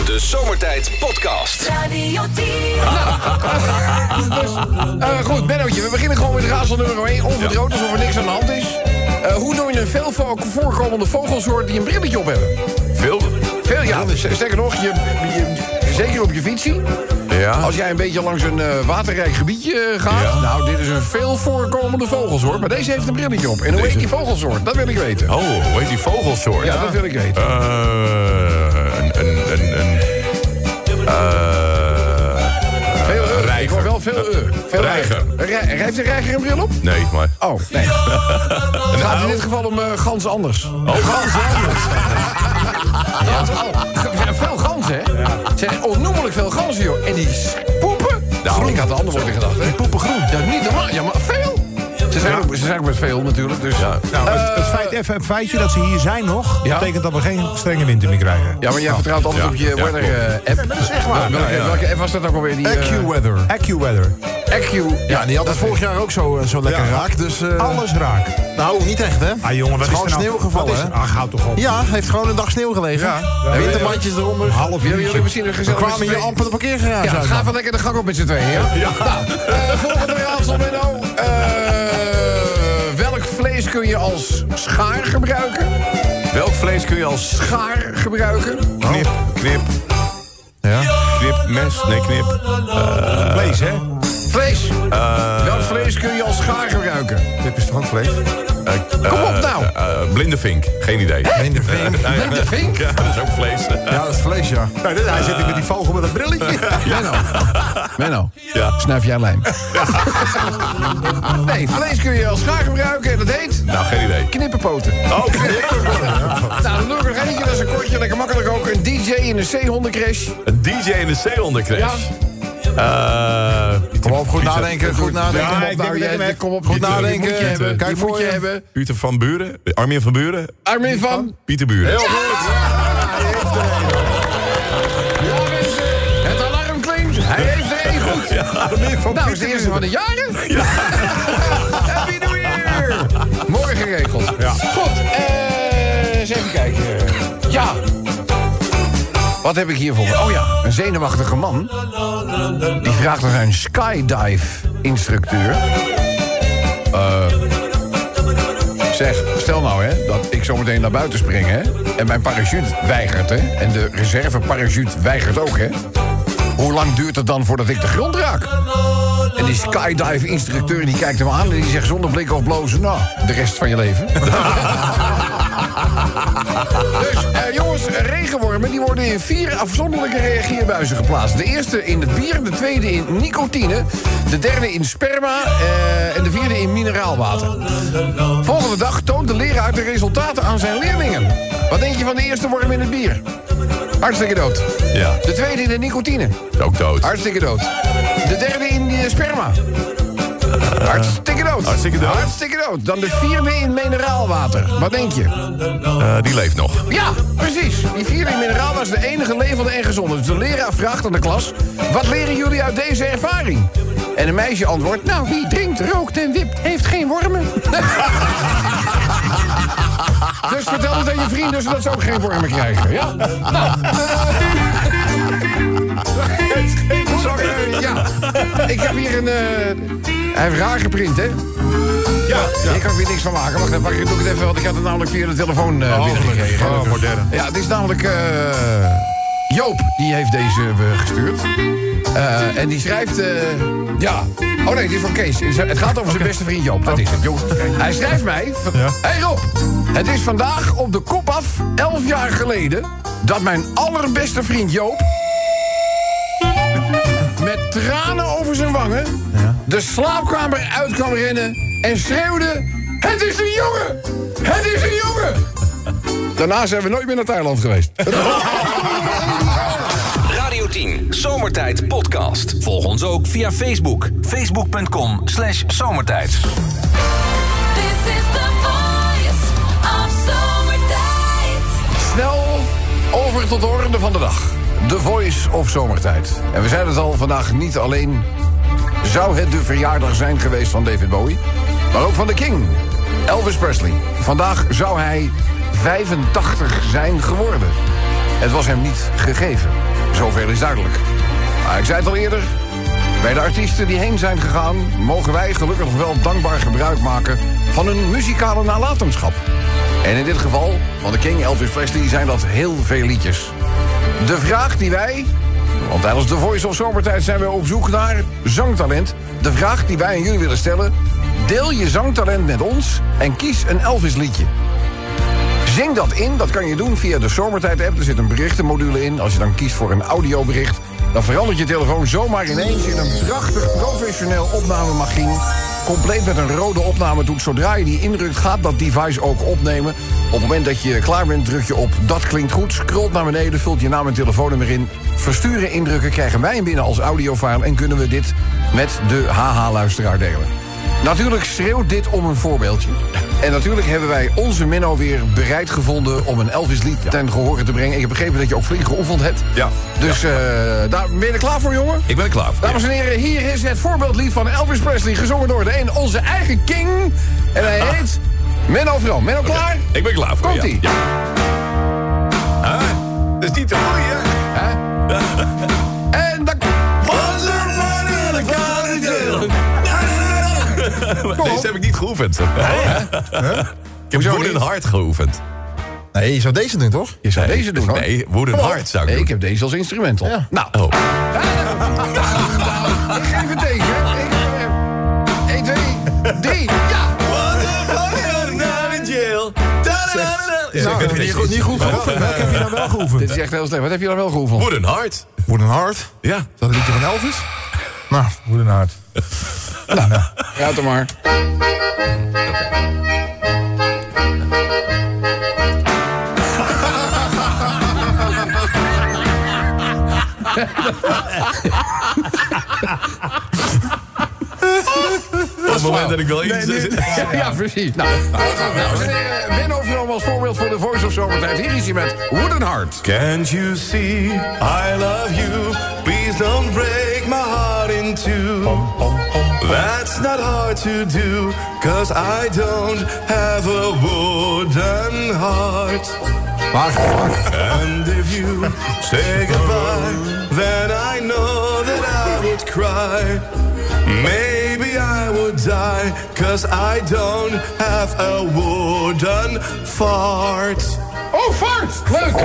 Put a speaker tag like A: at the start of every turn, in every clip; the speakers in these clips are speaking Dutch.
A: De Zomertijd Podcast.
B: Radio 10.
C: Goed, Bennootje, we beginnen gewoon met raadsel nummer 1. Onverdrood, alsof er niks aan de hand is. Hoe noem je een veel voorkomende vogelsoort die een brilletje op hebben?
D: Veel,
C: Ja, sterker nog, zeker op je fietsie.
D: ja.
C: Als jij een beetje langs een waterrijk gebiedje gaat...
D: Ja.
C: Nou, dit is een veel voorkomende vogelsoort. Maar deze heeft een brilletje op. En hoe heet die vogelsoort? Dat wil ik weten.
D: Oh, hoe heet die vogelsoort?
C: Ja, dat wil ik weten. Veel
D: reiger.
C: Ik hoor wel veel Veel
D: Reiger.
C: Heeft de reiger een bril op?
D: Nee, maar...
C: Oh, nee. Het gaat in dit geval om gans anders.
D: Oh, gans anders.
C: Veel ganzen, hè? Het zijn onnoemelijk veel ganzen, joh. En die poepen. Nou, ik had de andere woorden gedacht, hè?
E: Poepen groen.
C: Ja, niet normaal. Ja, maar veel. Ze zijn ook met veel, natuurlijk. Dus.
E: Nou, het feitje dat ze hier zijn nog...
C: Ja?
E: betekent dat we geen strenge winter meer krijgen.
C: Ja, maar jij vertrouwt altijd op je weather-app.
E: Zeg maar.
C: Welke app was dat ook alweer? Die,
E: AccuWeather.
C: Accu.
F: Ja, die had het vorig jaar ook zo lekker raak. Dus,
E: Alles raak.
F: nou, niet echt, hè?
E: Ah, jongen, wat is
F: gewoon
E: er nou?
F: sneeuw gevallen,
E: Wat is-
F: hè?
E: Ach, houd toch op.
F: Ja, heeft gewoon een dag sneeuw gelegen. Winterbandjes eronder.
E: Half
C: Jullie
E: uurtje.
C: misschien een
F: We
C: gezellig
F: kwamen hier amper de parkeergarage
C: Ja,
F: uit.
C: ga even lekker de gang op met z'n tweeën, ja? Nou, volgende raadsel, Menno. Welk vlees kun je als schaar gebruiken?
D: Welk vlees kun je als
C: Schaar gebruiken?
D: knip?
F: Ja.
D: Knip, mes? Nee, knip.
E: Vlees, hè?
C: Vlees. Welk vlees kun je als schaar gebruiken?
F: Dit is toch ook vlees?
C: Kom op nou.
D: Blinde vink, geen idee.
F: Blinde vink.
C: Blinde vink?
D: Ja, dat is ook vlees.
F: Ja, dat is vlees, ja.
E: Hij zit hier met die vogel met dat brilletje.
C: Menno,
D: Ja.
C: snuif jij lijm. Nee, vlees kun je als schaar gebruiken en dat heet
D: Nou, geen idee.
C: knippenpoten.
D: Oh,
C: Nou, dan doe ik nog eentje, dat is een kortje, lekker makkelijk ook. Een DJ in een zeehondencrash.
D: een DJ in de zeehondencrash.
C: Ja.
F: Kom op, goed nadenken, goed nadenken.
C: Kom
E: Ja,
C: op,
E: ik
C: nou,
E: denk dat
C: jij-
E: je
C: kom op,
F: goed
C: die
F: nadenken.
C: moet je hebben.
F: Kijk
C: Die
F: voor
C: moet je
F: je.
C: hebben.
D: Pieter van Buren. Armin van Buren.
C: Armin van...
D: Pieter Buren.
C: Ja, mensen, het alarm klinkt. Hij heeft er één goed. Nou, is de eerste van de jaren. Happy New Year. Morgen geregeld. Goed, eens even kijken. Ja. Wat heb ik hier voor me? Oh ja, een zenuwachtige man. Die vraagt aan zijn skydive-instructeur. Zeg, stel nou hè, dat ik zometeen naar buiten spring hè. En mijn parachute weigert hè. En de reserve parachute weigert ook hè. Hoe lang duurt het dan voordat ik de grond raak? En die skydive-instructeur die kijkt hem aan en die zegt zonder blikken of blozen... nou, de rest van je leven. Dus jongens, regenwormen die worden in 4 afzonderlijke reageerbuizen geplaatst. De eerste in het bier, de tweede in nicotine... de derde in sperma en de vierde in mineraalwater. Volgende dag toont de leraar de resultaten aan zijn leerlingen. Wat denk je van de eerste worm in het bier? Hartstikke dood.
D: Ja,
C: De tweede in de nicotine.
D: ook dood.
C: Hartstikke dood. De derde in de sperma. Hartstikke dood.
D: Hartstikke dood.
C: Hartstikke dood. Dan de vierde in mineraalwater. Wat denk je?
D: Die leeft nog.
C: Ja, precies. Die vierde in mineraalwater is de enige levende en gezonde. Dus de leraar vraagt aan de klas... wat leren jullie uit deze ervaring? En een meisje antwoordt... nou, wie drinkt, rookt en wipt, heeft geen wormen. Dus vertel het aan je vrienden... zodat ze ook geen wormen krijgen. Ja? Nou... Ja, ik heb hier een... hij heeft raar geprint, hè? Ja. Hier kan ik weer niks van maken. Wacht even, doe ik het even, want ik had het namelijk via de telefoon binnengekregen.
E: Oh, modern.
C: Ja, het is namelijk... Joop, die heeft deze gestuurd. En die schrijft... ja... Oh nee, dit is van Kees. Het gaat over zijn beste vriend Joop. Dat is het, jongens. Hij schrijft mij... Hey Rob, het is vandaag op de kop af 11 jaar geleden... dat mijn allerbeste vriend Joop... met tranen over zijn wangen... de slaapkamer uit kwam rennen... en schreeuwde... Het is een jongen! Het is een jongen! Daarna zijn we nooit meer naar Thailand geweest.
A: Radio 10 Zomertijd Podcast.
G: Volg ons ook via Facebook. Facebook.com/zomertijd.
B: This is the voice of zomertijd.
C: Snel over tot de orde van de dag. The Voice of Zomertijd. En we zeiden het al, vandaag niet alleen... zou het de verjaardag zijn geweest van David Bowie... maar ook van de King, Elvis Presley. Vandaag zou hij 85 zijn geworden. Het was hem niet gegeven. Zoveel is duidelijk. Maar ik zei het al eerder. Bij de artiesten die heen zijn gegaan, mogen wij gelukkig nog wel dankbaar gebruik maken van hun muzikale nalatenschap. En in dit geval, van de King, Elvis Presley, zijn dat heel veel liedjes. De vraag die wij, want tijdens The Voice of Zomertijd zijn we op zoek naar zangtalent. De vraag die wij aan jullie willen stellen: deel je zangtalent met ons en kies een Elvis liedje. Zing dat in, dat kan je doen via de Zomertijd-app. Er zit een berichtenmodule in. Als je dan kiest voor een audiobericht, dan verandert je telefoon zomaar ineens in een prachtig professioneel opnamemachine. Compleet met een rode opnametoets. Zodra je die indrukt, gaat dat device ook opnemen. Op het moment dat je klaar bent, druk je op dat klinkt goed. Scrolt naar beneden, vult je naam en telefoonnummer in. Versturen indrukken, krijgen wij hem binnen als audiofile. En kunnen we dit met de HH-luisteraar delen. Natuurlijk schreeuwt dit om een voorbeeldje. En natuurlijk hebben wij onze Menno weer bereid gevonden om een Elvis-lied ten gehore te brengen. Ik heb begrepen dat je ook flink geoefend hebt.
D: Ja.
C: Dus daar ben je er klaar voor, jongen?
D: Ik ben er klaar voor.
C: Dames en heren, hier is het voorbeeldlied van Elvis Presley, gezongen door onze eigen King. En hij heet Menno Vroom. Menno, klaar?
D: Ik ben klaar voor.
C: Komt-ie.
D: Ja. Dat is niet te mooi, hè?
C: En dan...
D: Deze heb ik niet geoefend. Ik heb Wooden Hard geoefend.
E: Nee, je zou deze doen, toch?
C: Je zou deze doen, hoor.
D: Nee, Wooden Hard zou ik
C: Nee,
D: doen.
C: ik heb deze als instrumental.
E: Ja.
C: Nou,
D: Oh.
C: ik geef het deze. 1, 2, 3, ja!
E: Nou, heb je niet goed geoefend. Welke heb je nou wel geoefend?
C: Dit is echt heel slecht. Wat heb je dan wel geoefend?
D: Wooden Hard.
E: Wooden Hard.
D: Ja.
E: Is dat een liedje van Elvis? Nou, Wooden Hard.
C: Ja, toch maar.
D: Op het moment dat ik wel iets...
C: Ja, precies. Nou, Menno Vroom als voorbeeld voor de Voice of Zomertijd. Hier is hij met Wooden Heart.
D: Can't you see I love you? Please don't break my heart in two. That's not hard to do, 'cause I don't have a wooden heart. And if you say goodbye, then I know that I would cry. Maybe I would die, 'cause I don't have a wooden fart.
C: Oh, fart! Leuk!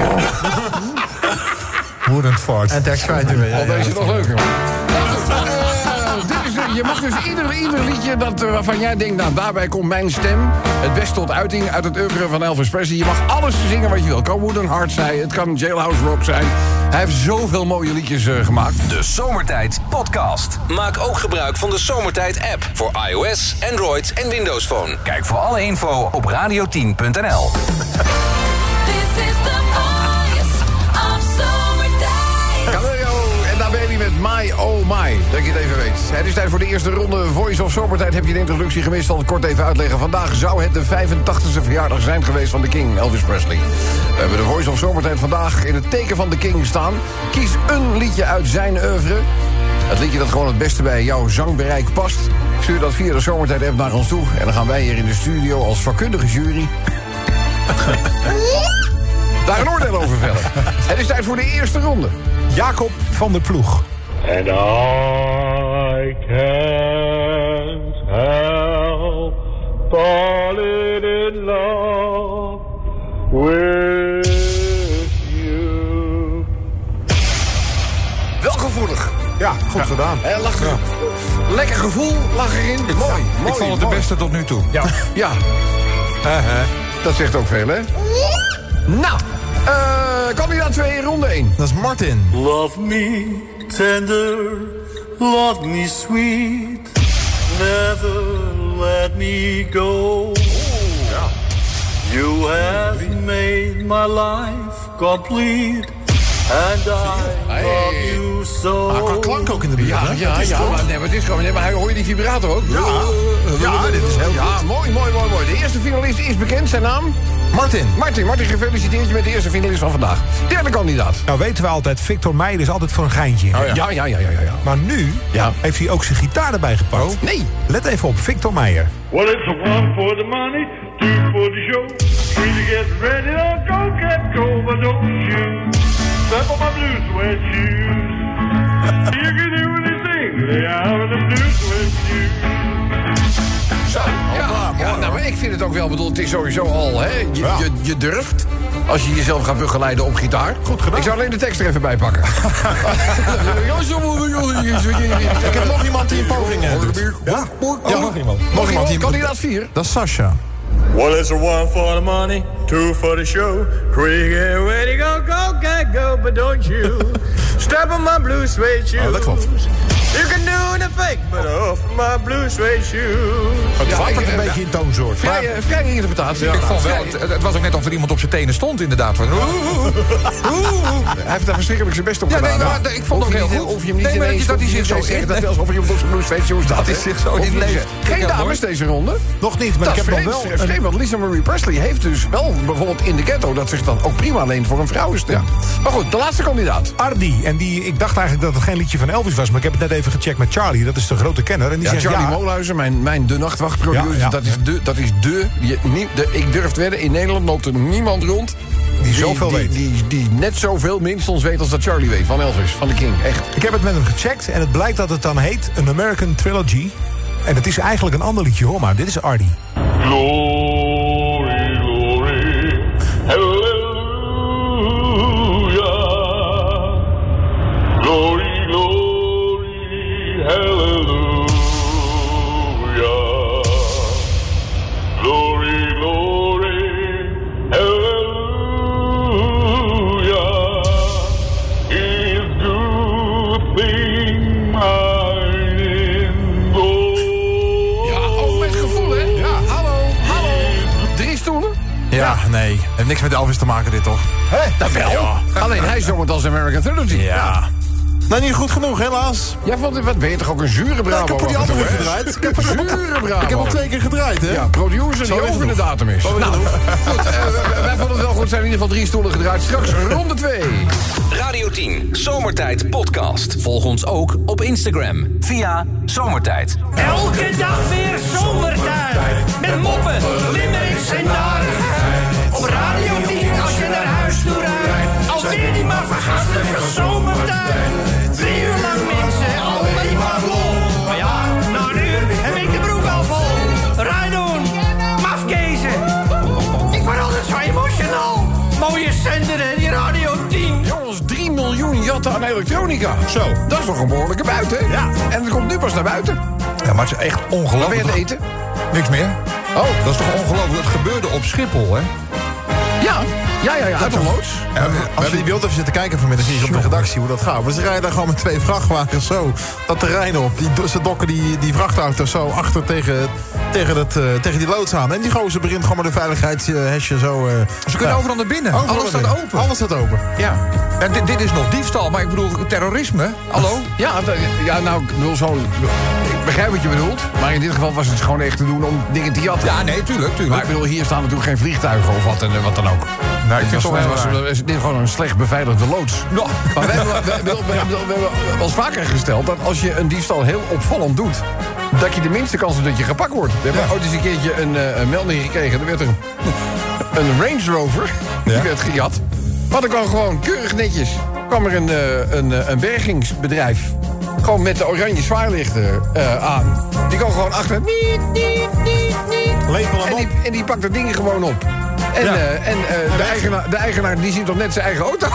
E: Wooden Fart. En tekst kwijt nu weer.
C: Al deze nog leuker. Nou goed, je mag dus ieder liedje waarvan jij denkt, nou, daarbij komt mijn stem het best tot uiting uit het oeuvre van Elvis Presley. Je mag alles zingen wat je wil. Het kan Wooden Heart zijn, het kan Jailhouse Rock zijn. Hij heeft zoveel mooie liedjes gemaakt.
A: De Zomertijd Podcast. Maak ook gebruik van de Zomertijd app voor iOS, Android en Windows Phone. Kijk voor alle info op radio10.nl.
B: This is the voice of Zomertijd.
C: Caleo en daar ben je met My Oh My, dat je het even weet. Het is tijd voor de eerste ronde Voice of Zomertijd. Heb je de introductie gemist, zal ik kort even uitleggen. Vandaag zou het de 85e verjaardag zijn geweest van de King, Elvis Presley. We hebben de Voice of Zomertijd vandaag in het teken van de King staan. Kies een liedje uit zijn oeuvre. Het liedje dat gewoon het beste bij jouw zangbereik past. Stuur dat via de Zomertijd-app naar ons toe. En dan gaan wij hier in de studio als vakkundige jury daar een oordeel over vellen. Het is tijd voor de eerste ronde.
E: Jacob van der Ploeg.
H: And I can't help falling in love with you.
C: Wel gevoelig.
E: Ja, goed gedaan.
C: Lekker gevoel lag erin. Mooi.
F: Ik vond het de beste tot nu toe.
C: Ja. Dat zegt ook veel, hè? Nou, kandidaat 2, ronde 1.
E: Dat is Martin.
H: Love me tender, love me sweet, never let me go. You have made my life complete, and I love you so.
E: Qua klank ook in de buurt.
C: Ja,
E: hè?
C: ja, ja. Maar, nee, maar het is gewoon... Nee, maar hoor je die vibrator ook?
E: Ja, dit is heel goed.
C: Ja, mooi. De eerste finalist is bekend. Zijn naam?
E: Martin.
C: Martin, gefeliciteerd je met de eerste finalist van vandaag. Derde kandidaat.
E: Nou weten we altijd, Victor Meijer is altijd voor een geintje.
C: Ja.
E: Maar nu heeft hij ook zijn gitaar erbij gepakt.
C: Nee.
E: Let even op, Victor Meijer.
H: Well, it's one for the money, Two for the show. Three to get ready to go, but don't you step on my blue suede shoes. You can do anything they have in the blue suede shoes.
C: Zo, ja, nou, maar ik vind het ook wel bedoeld. Het is sowieso al, hè. Je durft. Als je jezelf gaat begeleiden op gitaar.
E: Goed gedaan.
C: Ik zou alleen de tekst er even bij pakken.
E: Ik heb nog iemand die een poging heeft. Ja? Ja, nog iemand. Nog iemand die
C: kandidaat 4.
E: Dat is Sasha.
H: Well, it's a one for the money, two for the show. Three, get ready, go, but don't you step on my blue suede shoes.
E: Oh, dat klopt.
H: You can do anything, but off my blue suede shoes.
E: Het wappert een beetje in toonsoort.
C: Vrije interpretatie.
F: Ik vond wel, het was ook net of er iemand op zijn tenen stond, inderdaad. Van,
C: Hij heeft daar verschrikkelijk zijn best op
F: ja,
C: gedaan.
F: nee, maar ik vond het ook heel goed.
C: Of je hem niet
F: nee, maar
C: ineens...
F: dat hij zich zo
C: zegt dat alsof hij op de blue suede shoes staat.
F: Dat hij zich zo in leeft.
C: Geen dames deze ronde.
E: Nog niet, maar
C: Dat
E: ik
C: is
E: heb nog wel...
C: vreemd, want Lisa Marie Presley heeft dus wel bijvoorbeeld in de ghetto... dat zich dan ook prima leent voor een vrouwenstem. Ja. Maar goed, de laatste kandidaat.
E: Ardi. En ik dacht eigenlijk dat het geen liedje van Elvis was... maar ik heb het net even gecheckt met Charlie. Dat is de grote kenner. En die zegt
C: Charlie Molhuizen, mijn de nachtwachtproducer.
E: Ja.
C: Dat is ik durf te wedden, in Nederland loopt er niemand rond...
E: Die zoveel weet.
C: Die net zoveel minstens weet als dat Charlie weet. Van Elvis, van de King, echt.
E: Ik heb het met hem gecheckt en het blijkt dat het dan heet An American Trilogy. En het is eigenlijk een ander liedje, hoor maar. Dit is Ardi.
H: Glory, glory, hallelujah. Glory, glory, hallelujah. Glory, glory, hallelujah. His good thing mine in gold.
C: Ja, ook met gevoel, hè? Ja, hallo. 3 stoelen?
E: Ja, nee. Heeft niks met Elvis te maken, dit toch?
C: Dat wel. Ja. Alleen hij zong het als American Trilogy.
E: Ja. Nou, niet goed genoeg, helaas.
C: Jij vond het, wat ben je toch ook een zure Bravo?
E: Ik heb voor die andere gedraaid. Ik heb al 2 keer gedraaid, hè?
C: Ja, producer die over de datum is. Nou, goed, wij vonden het wel goed. Zijn in ieder geval 3 stoelen gedraaid. Straks ronde 2.
A: Radio 10, Zomertijd Podcast. Volg ons ook op Instagram via Zomertijd.
I: Elke dag weer zomertijd. Met moppen, limmerings en narigheid. Op Radio 10 als je naar huis toe rijdt. Alweer die maar vergastige zomertijd. 3 uur lang mensen, alleen maar lol. Maar ja, na een uur heb ik de broek al vol. Rijdoen, mafkezen. Ik word altijd zo emotional. Mooie zender hè, die Radio 10.
C: Jongens, 3 miljoen jatten aan elektronica.
E: Zo.
C: Dat is toch een behoorlijke buiten, hè?
E: Ja.
C: En het komt nu pas naar buiten.
F: Ja, maar het is echt
C: Wat ben je
F: ongelooflijk.
C: aan het eten?
F: Niks meer.
C: Oh,
F: Dat is toch ongelooflijk. Dat gebeurde op Schiphol, hè?
C: Ja, uit de loods.
E: We hebben die beeld even zitten kijken vanmiddag hier op de redactie hoe dat gaat. Maar ze rijden daar gewoon met 2 vrachtwagens zo dat terrein op. Ze dokken die vrachtauto's zo achter tegen die loods aan. En die gozer begint gewoon met een veiligheidshesje zo...
F: Ze kunnen overal naar binnen. Alles staat open.
E: Alles staat open.
C: Ja.
F: En dit is nog diefstal, maar ik bedoel terrorisme. Hallo?
C: Ja, nou, ik bedoel zo... Ik begrijp wat je bedoelt. Maar in dit geval was het gewoon echt te doen om dingen te jatten.
F: Ja, nee, tuurlijk.
C: Maar ik bedoel, hier staan natuurlijk geen vliegtuigen of wat dan ook.
F: Nee, ik vind het toch wel
C: Dit is gewoon een slecht beveiligde loods.
F: Ja.
C: Maar we hebben wel eens vaker gesteld dat als je een diefstal heel opvallend doet, dat je de minste kans hebt dat je gepakt wordt. We hebben ooit eens een keertje een melding gekregen. Er werd een Range Rover, die werd gejat. Maar er kwam gewoon keurig netjes kwam er een bergingsbedrijf. Gewoon met de oranje zwaarlichten aan. Die kwam gewoon achter. Niet.
E: Lepel hem op.
C: En die pakt dat ding gewoon op. En, de eigenaar die ziet toch net zijn eigen auto.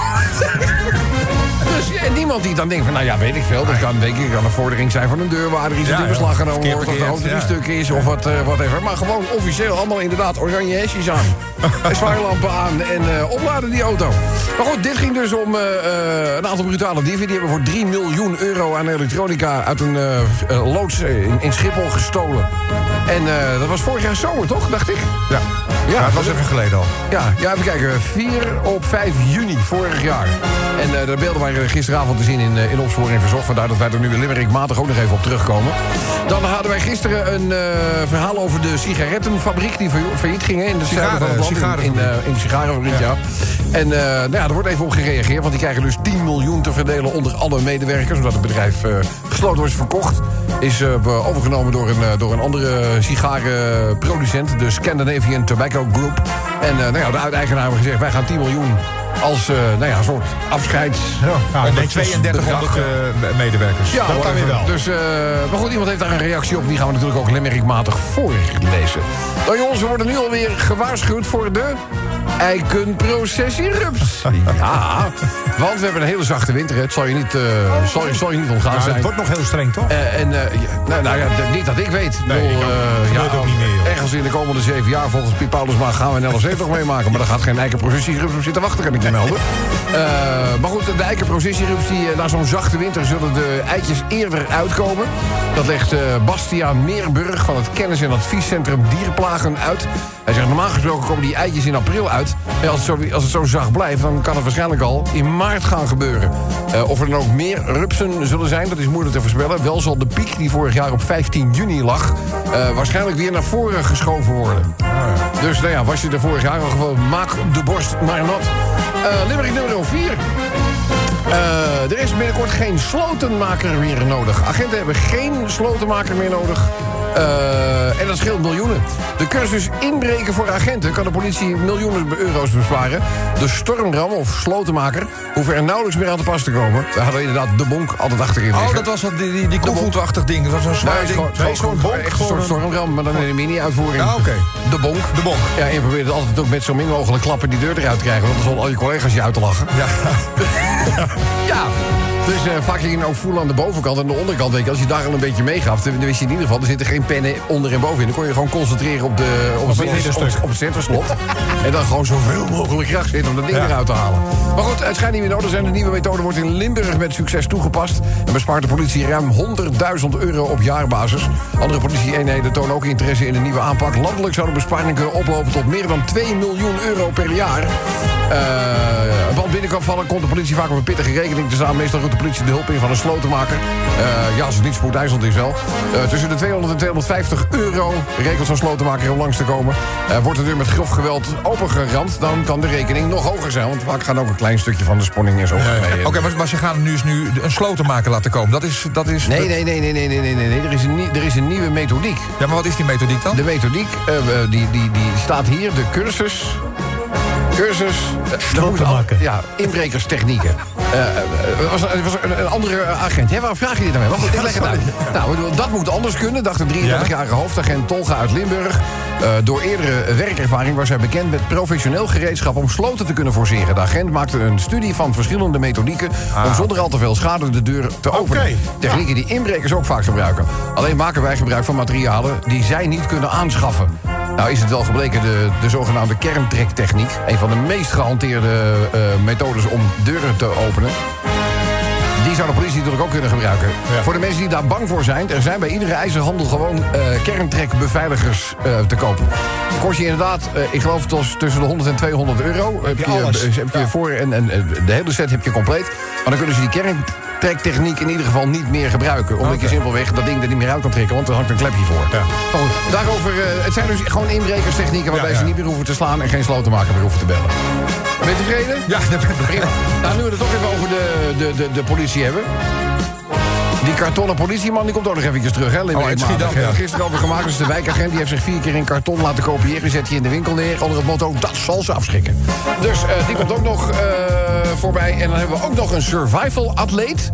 C: Dus en niemand die dan denkt van, nou ja, weet ik veel. Dat kan, denk ik, kan een vordering zijn van een deurwaarder. Iets dat in beslag genomen wordt. Of de auto die stuk is. Of whatever. Maar gewoon officieel allemaal inderdaad oranje hesjes aan. En zwaarlampen aan. En opladen die auto. Maar goed, dit ging dus om een aantal brutale dieven. Die hebben voor 3 miljoen euro aan elektronica uit een loods in Schiphol gestolen. En dat was vorig jaar zomer, toch? Dacht ik.
E: Ja.
F: Ja, het was even geleden al.
C: Ja, even kijken. 4 op 5 juni vorig jaar. En de beelden waren gisteravond te zien in Opsporing Verzocht. Vandaar dat wij er nu in Limerick maandag ook nog even op terugkomen. Dan hadden wij gisteren een verhaal over de sigarettenfabriek die failliet ging in de zuiden van het land. In de sigarenfabriek, ja. En er wordt even op gereageerd, want die krijgen dus 10 miljoen te verdelen onder alle medewerkers, omdat het bedrijf gesloten was, verkocht. Is overgenomen door een andere sigarenproducent, de Scandinavian Tobacco Group. En de eigenaar hebben gezegd, wij gaan 10 miljoen als een soort afscheids...
F: Onder 3200 medewerkers.
C: Ja, dat kan weer wel. Dus, maar goed, iemand heeft daar een reactie op. Die gaan we natuurlijk ook Limerickmatig voorlezen. Nou jongens, we worden nu alweer gewaarschuwd voor de eikenprocessierups. Ja, want we hebben een hele zachte winter. Het zal je niet ontgaan zijn.
F: Het wordt nog heel streng, toch?
C: Niet dat ik weet.
F: Nee, ik ook niet meer, joh.
C: Ergens in de komende 7 jaar, volgens Piet Paulusma, gaan we een LSC toch meemaken. Maar daar gaat geen eikenprocessierups op zitten wachten, kan ik je melden. Maar goed, de eikenprocessierups, na zo'n zachte winter zullen de eitjes eerder uitkomen. Dat legt Bastiaan Meerburg van het Kennis- en Adviescentrum Dierplagen uit. Hij zegt, normaal gesproken komen die eitjes in april uit. En als het zo zacht blijft, dan kan het waarschijnlijk al in maart gaan gebeuren. Of er dan ook meer rupsen zullen zijn, dat is moeilijk te voorspellen. Wel zal de piek die vorig jaar op 15 juni lag... waarschijnlijk weer naar voren geschoven worden. Dus was je er vorig jaar al gewoon, maak de borst maar nat. Limerick nummer 4. Er is binnenkort geen slotenmaker meer nodig. Agenten hebben geen slotenmaker meer nodig. En dat scheelt miljoenen. De cursus inbreken voor agenten kan de politie miljoenen euro's besparen. De stormram of slotenmaker hoeven er nauwelijks meer aan te pas te komen. We hadden inderdaad de bonk altijd achterin liggen.
F: Oh, dat was die koevoetachtig ding. Dat was een zwaar ding.
C: Nee, gewoon echt een soort stormram, maar dan in een mini-uitvoering.
F: Ja, oké.
C: De bonk.
F: De bonk.
C: Ja, en je probeert altijd ook met zo min mogelijk klappen die deur eruit te krijgen. Want dan zullen al je collega's je uit te lachen.
F: Ja.
C: Ja. Dus vaak ging je ook voelen aan de bovenkant en de onderkant. Weet je, als je daar al een beetje meegaf, dan wist je in ieder geval... er zitten geen pennen onder en bovenin. Dan kon je gewoon concentreren op het centerslot. En dan gewoon zoveel mogelijk kracht zetten om dat ding eruit te halen. Maar goed, het schijnt niet meer nodig te zijn. De nieuwe methode wordt in Limburg met succes toegepast. En bespaart de politie ruim 100.000 euro op jaarbasis. Andere politie-eenheden tonen ook interesse in een nieuwe aanpak. Landelijk zou de besparing kunnen oplopen tot meer dan 2 miljoen euro per jaar. Een band binnenkwam vallen, komt de politie vaak op een pittige rekening te staan. Meestal roept de politie de hulp in van een slotenmaker. Als het niet spoedeisend is wel. Tussen de 200 en 250 euro rekent zo'n slotenmaker om langs te komen. Wordt de deur met grof geweld opengeramd, dan kan de rekening nog hoger zijn. Want vaak gaat ook een klein stukje van de sponning en zo mee.
F: Oké, maar ze gaan nu een slotenmaker laten komen. Dat is
C: Nee. Er is een nieuwe methodiek.
F: Ja, maar wat is die methodiek dan?
C: De methodiek, die staat hier, de cursus...
E: Slotenmaker.
C: Ja, inbrekerstechnieken. Het was een andere agent. Hè, waarom vraag je dit nou mee? Ik leg het uit. Nou, dat moet anders kunnen, dacht een 33-jarige hoofdagent Tolga uit Limburg. Door eerdere werkervaring was hij bekend met professioneel gereedschap om sloten te kunnen forceren. De agent maakte een studie van verschillende methodieken om zonder al te veel schade de deur te openen. Technieken die inbrekers ook vaak gebruiken. Alleen maken wij gebruik van materialen die zij niet kunnen aanschaffen. Nou is het wel gebleken, de zogenaamde kerntrektechniek... een van de meest gehanteerde methodes om deuren te openen... die zou de politie natuurlijk ook kunnen gebruiken. Ja. Voor de mensen die daar bang voor zijn... er zijn bij iedere ijzerhandel gewoon kerntrekbeveiligers te kopen. Dan kost je inderdaad, ik geloof tussen de 100 en 200 euro. Heb je voor en de hele set heb je compleet. Maar dan kunnen ze die kerntrektechniek in ieder geval niet meer gebruiken. Omdat je simpelweg dat ding er niet meer uit kan trekken, want er hangt een klepje voor. Ja. Maar goed, daarover, het zijn dus gewoon inbrekerstechnieken... waarbij ze niet meer hoeven te slaan en geen slotenmaker meer hoeven te bellen. Ben je tevreden?
F: Ja, dat ben ik
C: prima. Nou, nu we het toch even over de politie hebben. Die kartonnen politieman die komt ook nog eventjes terug, hè? Gisteren over gemaakt, dus de wijkagent... die heeft zich 4 keer in karton laten kopiëren... zet hij in de winkel neer onder het motto... dat zal ze afschrikken. Dus die komt ook nog voorbij. En dan hebben we ook nog een survival-atleet...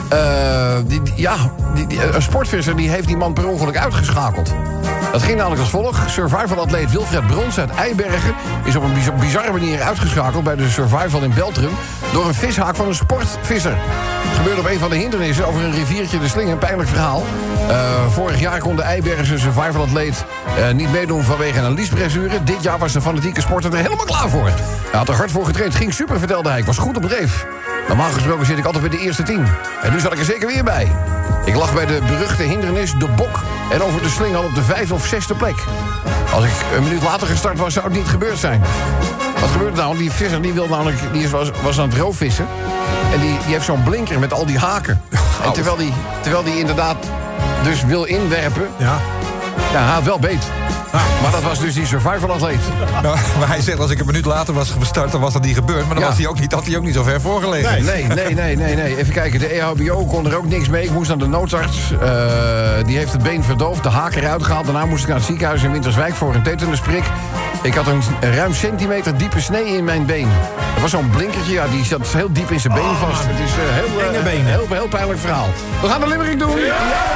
C: een sportvisser die heeft die man per ongeluk uitgeschakeld. Dat ging namelijk als volgt. Survival-atleet Wilfred Brons uit Eibergen... is op een bizarre manier uitgeschakeld bij de survival in Beltrum... door een vishaak van een sportvisser. Het gebeurde op een van de hindernissen over een riviertje de Sling. Een pijnlijk verhaal. Vorig jaar kon de Eibergse survival-atleet niet meedoen vanwege een liesblessure. Dit jaar was de fanatieke sporter er helemaal klaar voor. Hij had er hard voor getraind. Ging super, vertelde hij. Ik was goed op dreef. Normaal gesproken zit ik altijd bij de eerste 10. En nu zat ik er zeker weer bij. Ik lag bij de beruchte hindernis De Bok... en over de Sling al op de 5e of 6e plek. Als ik een minuut later gestart was, zou het niet gebeurd zijn. Wat gebeurt nou? Die visser die was aan het roofvissen. En die heeft zo'n blinker met al die haken. En terwijl die inderdaad dus wil inwerpen... Ja, hij had wel beet. Maar dat was dus die survival-atleet.
F: Nou, maar hij zegt, als ik een minuut later was gestart, dan was dat niet gebeurd. Maar dan had hij ook niet zo ver voorgelegen.
C: Nee. Even kijken, de EHBO kon er ook niks mee. Ik moest naar de noodarts. Die heeft het been verdoofd, de haak eruit gehaald. Daarna moest ik naar het ziekenhuis in Winterswijk voor een tetanusprik. Ik had een ruim centimeter diepe snee in mijn been. Er was zo'n blinkertje, ja, die zat heel diep in zijn been vast. Het is heel pijnlijk verhaal. We gaan de limerick doen. Ja.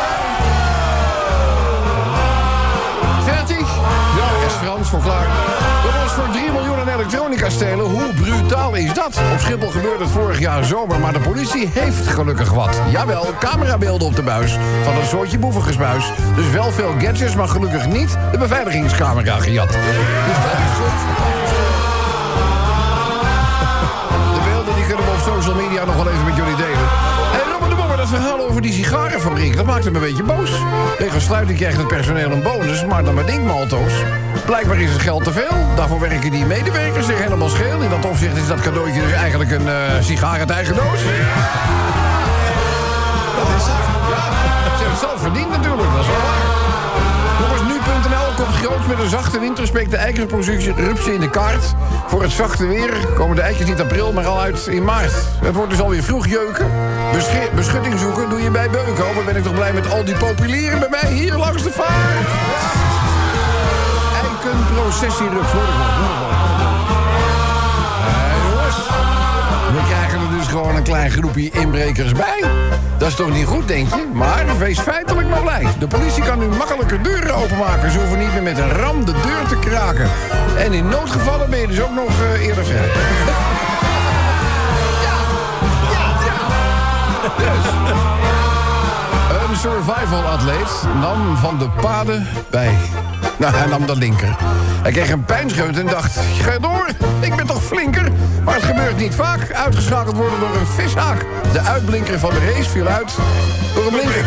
C: Ja, is Frans voor klaar. Dat was voor 3 miljoen aan elektronica stelen. Hoe brutaal is dat? Op Schiphol gebeurde het vorig jaar zomer, maar de politie heeft gelukkig wat. Jawel, camerabeelden op de buis van een soortje boevengesbuis. Dus wel veel gadgets, maar gelukkig niet de beveiligingscamera gejat. Dus dat is goed. De beelden die kunnen we op social media nog wel even met jullie delen. Hey, Robert de Bommer, dat verhaal over die sigarenfabriek, dat maakt hem een beetje boos. Tegen sluiting krijgt het personeel een bonus, maar dan maar denkmalto's. Blijkbaar is het geld te veel. Daarvoor werken die medewerkers zich helemaal scheel. In dat opzicht is dat cadeautje dus eigenlijk een sigaar uit eigen doos. Dat is het. Ja, ze hebben het zelf verdiend natuurlijk, dat is wel waar. Jongens, nu.nl komt groots met een zachte winterspek de eikenrupsen in de kaart. Voor het zachte weer komen de eitjes niet april, maar al uit in maart. Het wordt dus alweer vroeg jeuken. Beschutting zoeken doe je bij Beuken. Wat ben ik toch blij met al die populieren bij mij hier langs de vaart. Eikenprocessierups, hoor ik wel. Jongens, we krijgen er dus gewoon een klein groepje inbrekers bij. Dat is toch niet goed, denk je? Maar wees feitelijk maar blij. De politie kan nu makkelijker deuren openmaken. Ze hoeven niet meer met een ram de deur te kraken. En in noodgevallen ben je dus ook nog eerder vrij. Dus. Een survival-atleet nam van de paden bij. Nou, hij nam de linker. Hij kreeg een pijnscheut en dacht, ga door, ik ben toch flinker? Maar het gebeurt niet vaak. Uitgeschakeld worden door een vishaak. De uitblinker van de race viel uit door een blinker.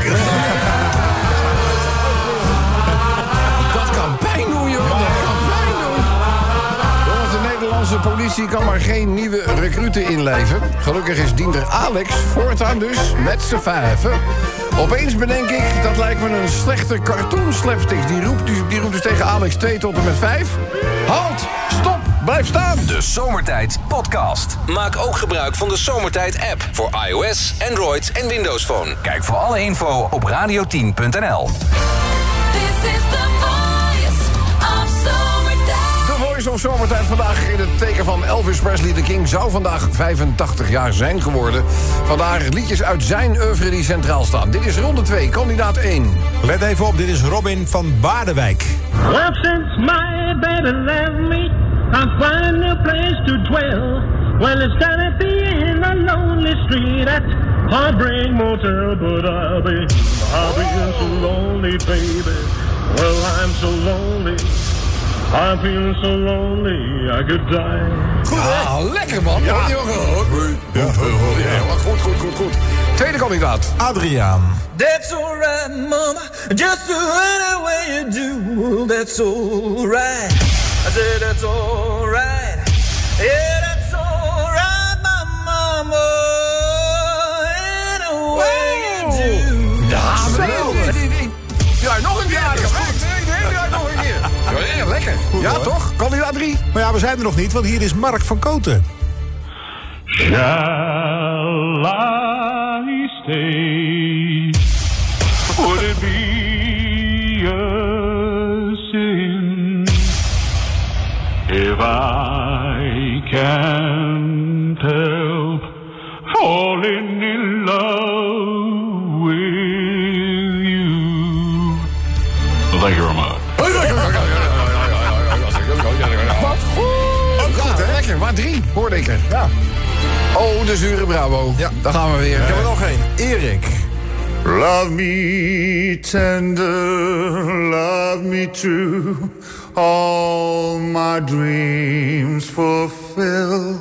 C: Dat kan pijn doen, joh. Dat kan pijn doen. Volgens de Nederlandse politie kan maar geen nieuwe recruten inlijven. Gelukkig is diender Alex voortaan dus met z'n vijven. Opeens bedenk ik, dat lijkt me een slechte cartoon slapstick. Die roept dus tegen Alex 2 tot en met 5. Halt! Stop! Blijf staan!
A: De Zomertijd Podcast. Maak ook gebruik van de Zomertijd app voor iOS, Android en Windows Phone. Kijk voor alle info op radio10.nl.
B: This is the voice of Zomertijd.
C: De Voice of Zomertijd vandaag in het teken van Elvis Presley. De King zou vandaag 85 jaar zijn geworden. Vandaar liedjes uit zijn oeuvre die centraal staan. Dit is ronde 2, kandidaat 1.
J: Let even op, dit is Robin van Baardewijk.
H: Well, since my baby left me, I find a place to dwell. Well, it's down at the end of lonely street at Heartbreak Motel, but I'll be so lonely, baby. Well, I'm so lonely. I'm feeling so lonely, I could die.
C: Goed, ja, lekker man. Ja. Goed. Tweede kandidaat.
E: Adriaan.
I: That's alright, mama. Just the way you do. That's alright. I said that's alright. Yeah, that's alright, my mama. Any way you do.
C: Ja, nog een keer. Nee, nog een keer. Ja, lekker. Goed, ja, hoor. Toch? Kandidaat 3.
J: Maar ja, we zijn er nog niet, want hier is Mark van Koten.
H: Shall I stay? Would it be a sin if I can't help falling in love with you? Thank you very much.
C: Lekker, maar 3 hoorde ik er. Ja. Oh, de zure Bravo. Ja, daar gaan we weer.
E: Ik heb er nog één. Erik.
D: Love me tender, love me true, all my dreams fulfill.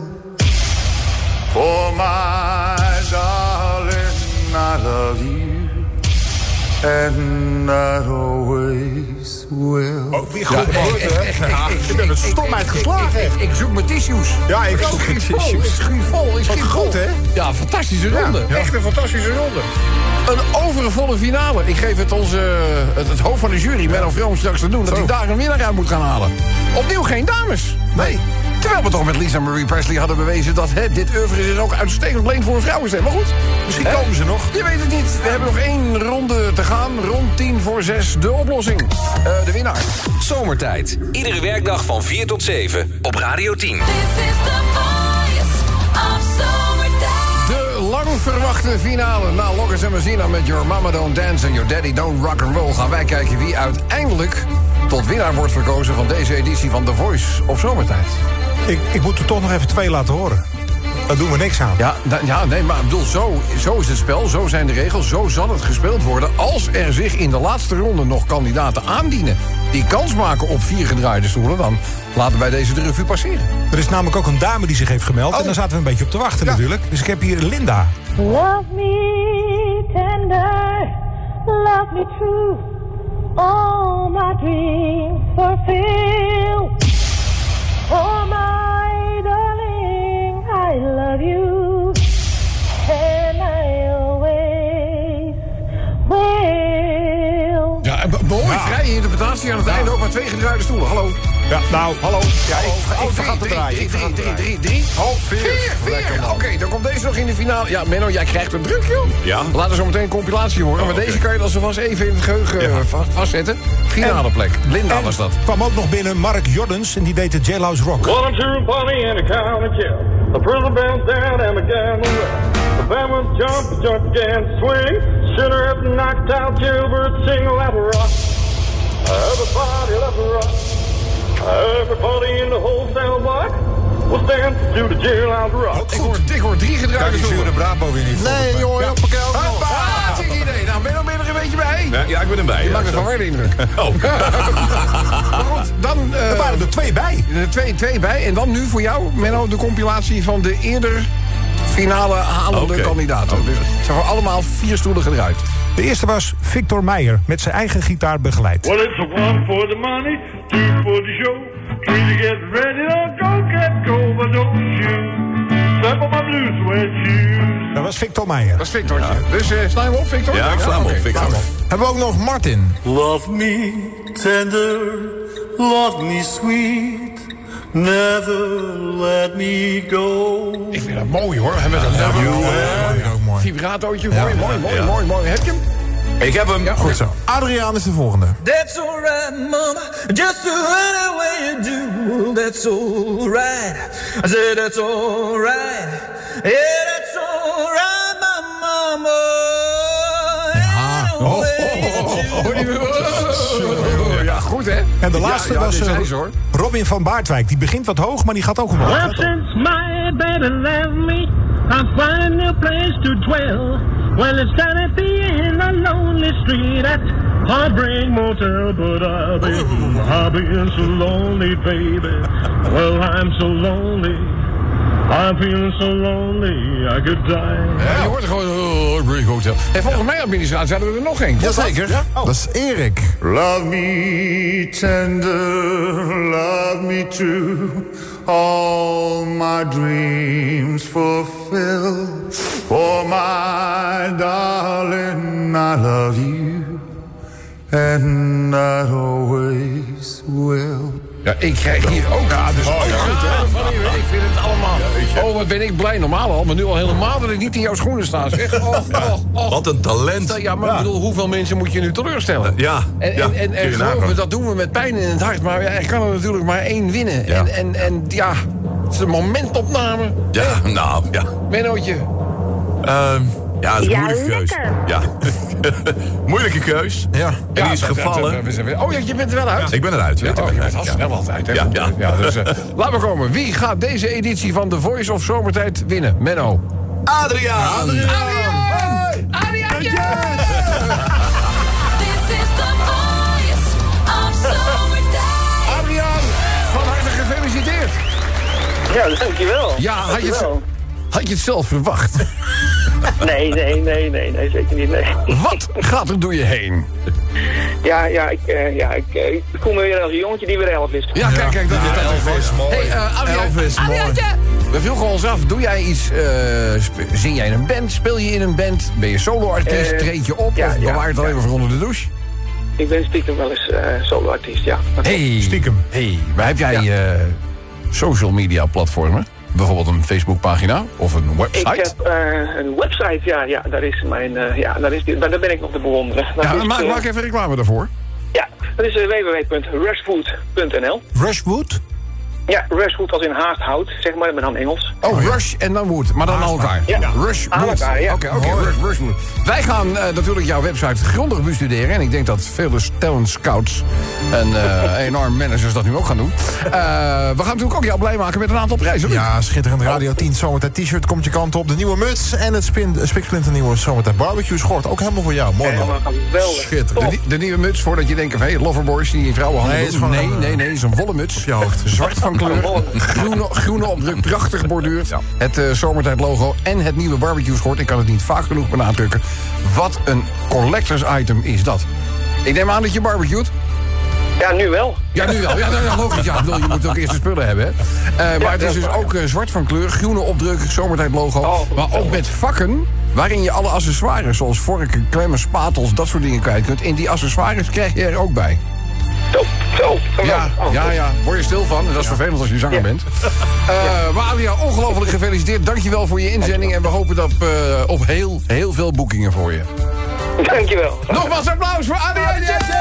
D: For my darling, I love you. and not always will.
J: Ook weer goed. Ik ben met stomheid geslagen.
C: Ik zoek mijn tissues.
J: Ja, ik
C: ook
J: zoek
C: schiet
J: mijn
C: vol. Ik
J: tissues.
C: schiet vol. Ik schiet vol.
J: goed, hè?
C: Ja, fantastische ronde.
J: Ja.
C: Echt een fantastische ronde. Een overvolle finale. Ik geef het het hoofd van de jury, Menno Vroom, straks te doen... dat hij daar een winnaar uit moet gaan halen. Opnieuw geen dames. Nee. Terwijl we toch met Lisa Marie Presley hadden bewezen... dat dit oeuvre is ook uitstekend leent voor een vrouwenstem. Maar goed.
J: Misschien komen ze nog.
C: Je weet het niet. We hebben nog 1 ronde te gaan. Rond 10 voor 6. De oplossing. De winnaar.
A: Zomertijd. Iedere werkdag van 4 tot 7 op Radio 10.
B: This is the voice of Zomertijd.
C: De lang verwachte finale. Na Loggers en Messina met Your Mama Don't Dance and Your Daddy Don't Rock and Roll... gaan wij kijken wie uiteindelijk tot winnaar wordt verkozen... van deze editie van The Voice of Zomertijd.
J: Ik moet er toch nog even 2 laten horen. Daar doen we niks aan.
C: Nee, maar ik bedoel, zo is het spel, zo zijn de regels... zo zal het gespeeld worden als er zich in de laatste ronde nog kandidaten aandienen... die kans maken op 4 gedraaide stoelen... dan laten wij deze de revue passeren.
J: Er is namelijk ook een dame die zich heeft gemeld. En daar zaten we een beetje op te wachten natuurlijk. Dus ik heb hier Linda.
K: Love me tender, love me true, all my dreams fulfill. Oh my darling, I love you, and I always will.
C: Ja, mooi vrije interpretatie aan het einde ook maar 2 gedraaide stoelen. Hallo.
J: Ja, nou, hallo. Ja, ik vergat te draaien.
C: 3. Oh, 4. Oké, dan komt deze nog in de finale. Ja, Menno, jij krijgt een druk, joh.
D: Ja.
C: Laten we zo meteen een compilatie horen. Maar deze kan je dan zo vast even in het geheugen vastzetten. Finale plek. Linda was dat.
J: Kwam ook nog binnen Mark Jordens en die deed de Jailhouse Rock.
H: One, two, party and a county jail. The prison bell down and began to rock. The band was jump began to swing. Sinner have knocked out Gilbert, sing let rock. Everybody let rock. Everybody in the wholesale block was dancing to the jailhouse rock.
C: Ik hoor 3 gedraaide stoelen.
F: de Brabo weer niet.
E: Nee, joh, hoppakee.
C: Hartstikke idee. Nou, ben je er een beetje bij?
D: Nee, ja, ik ben erbij.
C: Je maakt het van harde indruk.
D: Oh.
C: Maar goed, dan...
J: Er waren er 2 bij.
C: Er 2 bij. En dan nu voor jou, Menno, de compilatie van de eerder finale halende kandidaten. Dus het zijn voor allemaal 4 stoelen gedraaid.
J: De eerste was Victor Meijer met zijn eigen gitaar begeleid.
H: Well, it's 1 for the money, 2 for the show, 3 to get ready to go, but don't you step on my blue suede shoes.
J: Dat was Victor Meijer.
C: Dat is Victor. Ja. Dus slaan we op, Victor?
D: Ja, slaan we op, Victor.
E: Hebben we ook nog Martin.
D: Love me tender, love me sweet, never let me go.
C: Ik vind dat mooi, hoor. Met een vibratootje. Mooi. Heb je hem?
D: Ik heb hem.
C: Ja,
E: Goed zo. Adriaan is de volgende.
I: That's alright, mama. Just the way you do. That's alright. I said that's alright. Yeah, that's alright, my mama.
C: Ja, goed, hè?
J: En de laatste was Robin van Baardwijk. Die begint wat hoog, maar die gaat ook omhoog.
H: Well, since my baby left me, I find a new place to dwell. Well, it's down at the end of lonely street at Heartbreak Motel, but I've been so lonely, baby. Well, I'm so lonely. I'm feeling so lonely, I could die.
C: Ja, je hoort er gewoon Heartbreak Hotel. En volgens mij administratie hadden we er nog één.
E: Jazeker. Ja. Dat is Erik.
D: Love me tender, love me true, all my dreams fulfill. For my darling, I love you, and I always will.
C: Ja, ik krijg hier ook dus ik vind het allemaal... Oh, wat ben ik blij. Normaal al, maar nu al helemaal dat ik niet in jouw schoenen sta. Zeg.
D: Wat een talent.
C: Ja, maar ik bedoel, hoeveel mensen moet je nu teleurstellen?
D: Ja.
C: En geloof me, dat doen we met pijn in het hart. Maar er kan er natuurlijk maar 1 winnen. Ja. En ja, het is een momentopname.
D: Ja, nou, ja.
C: Mennootje.
D: Ja, dat is een moeilijke keus. Ja. Moeilijke keus.
E: Ja.
D: En die is gevallen.
C: Oh ja, je bent er wel uit?
D: Ik ben eruit.
C: Je bent al snel altijd. Hè? Ja, dus, laten we komen. Wie gaat deze editie van The Voice of Zomertijd winnen? Menno.
D: Adriaan!
B: This is the voice of Zomertijd.
C: Adriaan, van harte gefeliciteerd.
L: Ja, dankjewel.
C: Ja, had je het zelf verwacht?
L: Nee, Nee, zeker niet, nee.
C: Wat gaat er door je heen?
L: Ik voel me weer als een jongetje die weer 11 is.
C: Ja, kijk, dat is
F: Elvis, mooi.
C: Hey,
E: Elvis, mooi.
C: we vroegen ons af, doe jij iets, zing jij in een band, speel je in een band, ben je solo-artiest, treed je op of bewaar je het alleen maar voor onder de douche?
L: Ik ben stiekem wel eens solo-artiest, ja.
C: Hey,
J: Stiekem.
C: Hey, maar heb jij social media platformen? Bijvoorbeeld een Facebookpagina of een website?
L: Ik heb een website, ja, daar is mijn, daar ben ik nog te bewonderen.
C: Maak even reclame daarvoor.
L: Ja, dat is www.rushwood.nl.
J: Rushwood?
L: Ja, Rushwood als in haasthout, zeg maar, met dan Engels.
C: Oh, Rush en dan Wood, maar dan aan elkaar.
L: Ja.
C: Rushwood.
L: Aan elkaar, ja.
C: Oké, Rushwood. Wij gaan natuurlijk jouw website grondig bestuderen. En ik denk dat vele talent scouts en enorm managers dat nu ook gaan doen. We gaan natuurlijk ook jou blij maken met een aantal prijzen.
E: Ja, schitterend Radio 10 Zomertijd t-shirt komt je kant op. De nieuwe muts en het spiksplinternieuwe Zomertijd barbecue schort. Ook helemaal voor jou. Mooi man.
L: Helemaal geweldig.
E: Schitterend.
C: De nieuwe muts, voordat je denkt, hey, loverboys die in vrouwenhanden
E: Nee,
C: doen.
E: het is gewoon
C: Nee, het is een volle muts.
E: Op je hoofd.
C: Zwart van kleur, groene opdruk, prachtig borduurd. Het Zomertijd logo en het nieuwe barbecue schort. Ik kan het niet vaak genoeg benadrukken. Wat een collectors item is dat. Ik neem aan dat je barbecued.
L: Ja, nu wel.
C: Ja, nu wel. Ja, logisch. Ja, ik bedoel, je moet ook eerst de spullen hebben. Hè. Maar het is dus ook zwart van kleur, groene opdruk, Zomertijd logo. Maar ook met vakken waarin je alle accessoires, zoals vorken, klemmen, spatels, dat soort dingen kwijt kunt. En die accessoires krijg je er ook bij.
L: Zo.
C: Ja. Word je stil van. Dat is vervelend als je zanger bent. Maar Alia, ongelooflijk gefeliciteerd. Dankjewel voor je inzending. En we hopen op heel veel boekingen voor je.
L: Dankjewel.
C: Nogmaals applaus voor Alia.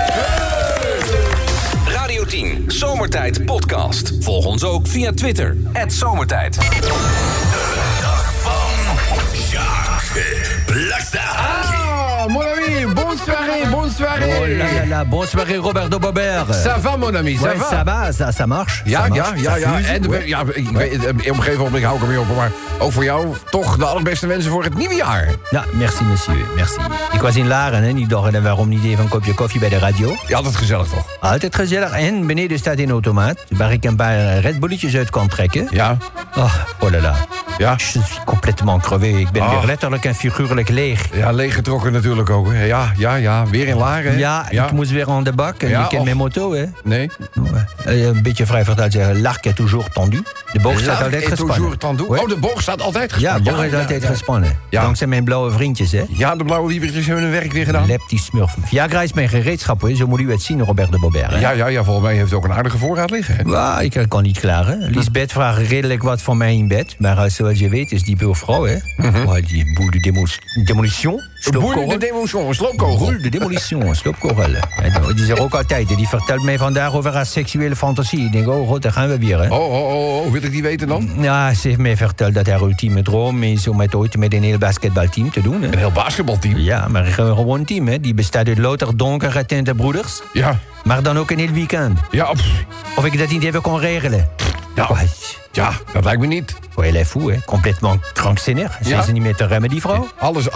A: Radio 10, Zomertijd podcast. Volg ons ook via Twitter, @Zomertijd. De dag van Jacques Blakstad.
C: Mon ami, bonne soirée.
M: Oh là, bonne soirée Roberto Bobert.
C: Ça va, mon ami, ça va?
M: Ça marche.
C: Ja. En op een gegeven moment hou ik ermee op. Maar ook voor jou toch de allerbeste wensen voor het nieuwe jaar.
M: Ja, merci monsieur, merci. Ik was in Laren en ik dacht, waarom niet even een kopje koffie bij de radio?
C: Ja, altijd gezellig toch?
M: Altijd gezellig. En beneden staat een automaat waar ik een paar Red Bulletjes uit kan trekken.
C: Ja.
M: Oh là là.
C: Ja.
M: Je suis complètement crevé. Ik ben weer letterlijk en figuurlijk leeg.
C: Ja, leeggetrokken natuurlijk ook. Hè. Ja. Weer in Laren. Hè?
M: Ja, ik moest weer aan de bak. En ik ken mijn motto, hè.
C: Nee.
M: Een beetje vrij vertaald zeggen. L'arc est toujours tendu. De boog staat altijd gespannen.
C: Oh, de boog staat altijd gespannen.
M: Ja, de boog is altijd gespannen.
C: Ja.
M: Dankzij mijn blauwe vriendjes, hè.
C: Ja, de blauwe wiebertjes hebben hun werk weer gedaan.
M: Lep die smurfen. Viagra is mijn gereedschap, hoor. Zo moet u het zien, Robert de Bobert. Hè?
C: Ja, volgens mij heeft het ook een aardige voorraad liggen. Hè?
M: Ja, ik kan niet klagen. Lisbeth vraagt redelijk wat van mij in bed. Maar zoals je weet is die buurvrouw, hè. Die boel de demolition.
C: Boel de demolition, sloopkogel.
M: Boel de demolition, sloopkogel. Die is er ook altijd. Die vertelt mij vandaag over haar seksuele fantasie. Ik denk, oh god, daar gaan we weer, hè.
C: Oh, wil ik die weten dan?
M: Ja, ze heeft mij verteld dat haar ultieme droom is om ooit met een heel basketbalteam te doen. Hè.
C: Een heel basketbalteam?
M: Ja, maar gewoon een team, hè. Die bestaat uit louter donkere tinte broeders.
C: Ja.
M: Maar dan ook een heel weekend.
C: Ja,
M: Of ik dat niet even kon regelen.
C: Ja, dat lijkt me niet.
M: Oh, elle est fou, hè. Complètement krankzinnig. Zijn ze niet meer te remmen, die vrouw?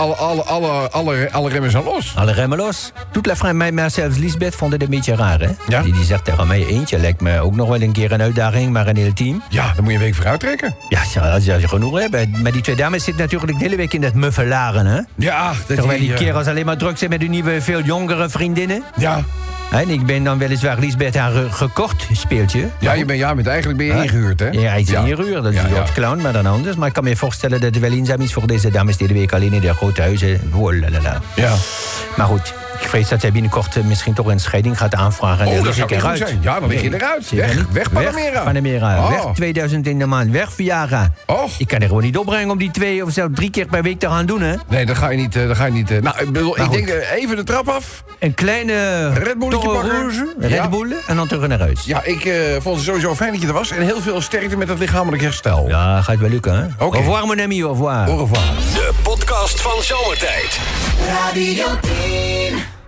C: Alle remmen zijn los.
M: Alle remmen los. Toute la vriend, maar zelfs Lisbeth vond het een beetje raar, hè.
C: Ja?
M: Die zegt tegen mij, eentje lijkt me ook nog wel een keer een uitdaging, maar een heel team.
C: Ja, dan moet je een week vooruit trekken.
M: Ja, als je genoeg hebt. Maar die twee dames zitten natuurlijk de hele week in dat muffe Laren, hè.
C: Ja.
M: Terwijl die kerels alleen maar druk zijn met hun nieuwe, veel jongere vriendinnen.
C: Ja.
M: En ik ben dan weliswaar Lisbeth haar gekocht speeltje.
C: Ja, eigenlijk ben je ingehuurd, hè?
M: Ja, hij is ingehuurd. Dat is wat clown, maar dan anders. Maar ik kan me voorstellen dat het wel eenzaam is voor deze dames die de week alleen in de grote huizen. Oh, lalala.
C: Ja.
M: Maar goed, ik vrees dat zij binnenkort misschien toch een scheiding gaat aanvragen.
C: Oh, dat zou ik eruit zijn. Ja, dan lig je eruit. Weg Panamera.
M: Panamera. Weg 2000 in de maand. Weg Viagra. Ik kan er gewoon niet opbrengen om die 2 of zelfs 3 keer per week te gaan doen, hè?
C: Nee, dat ga je niet. Nou, ik denk even de trap af.
M: Een kleine
C: Red Bulletje pakken.
M: Red Bull en dan terug naar huis.
C: Ja, ik vond het sowieso fijn dat je er was. En heel veel sterkte met het lichamelijk herstel.
M: Ja, gaat wel lukken, hè?
C: Au
M: revoir, mon ami, au revoir.
C: Au revoir.
A: De podcast van Zomertijd.
B: Radio 10.